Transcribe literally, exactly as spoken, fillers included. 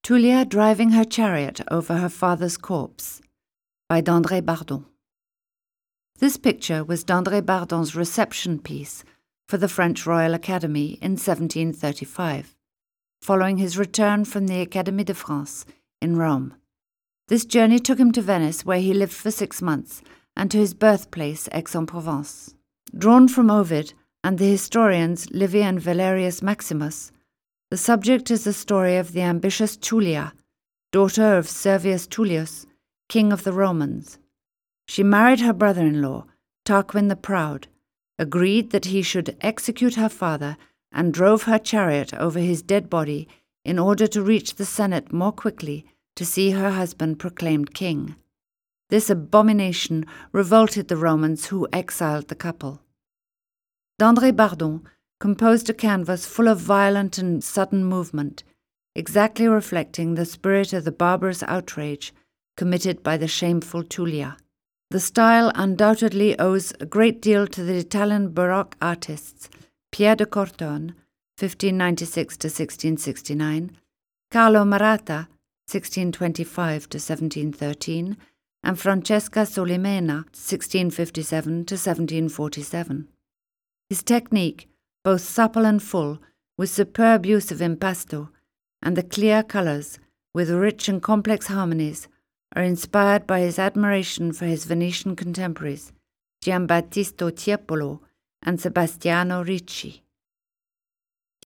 Tulia driving her chariot over her father's corpse, by d'André Bardon. This picture was d'André Bardon's reception piece for the French Royal Academy in seventeen thirty-five, following his return from the Académie de France in Rome. This journey took him to Venice, where he lived for six months, and to his birthplace, Aix-en-Provence. Drawn from Ovid and the historians Livy and Valerius Maximus, the subject is the story of the ambitious Tulia, daughter of Servius Tullius, king of the Romans. She married her brother-in-law, Tarquin the Proud, agreed that he should execute her father, and drove her chariot over his dead body in order to reach the Senate more quickly to see her husband proclaimed king. This abomination revolted the Romans, who exiled the couple. d'André Bardon composed a canvas full of violent and sudden movement, exactly reflecting the spirit of the barbarous outrage committed by the shameful Tulia. The style undoubtedly owes a great deal to the Italian Baroque artists Pier de Cortone, fifteen ninety-six to sixteen sixty-nine, Carlo Maratta, sixteen twenty-five to seventeen thirteen, and Francesca Solimena, sixteen fifty-seven to seventeen forty-seven. His technique, both supple and full, with superb use of impasto, and the clear colours, with rich and complex harmonies, are inspired by his admiration for his Venetian contemporaries, Giambattista Tiepolo and Sebastiano Ricci.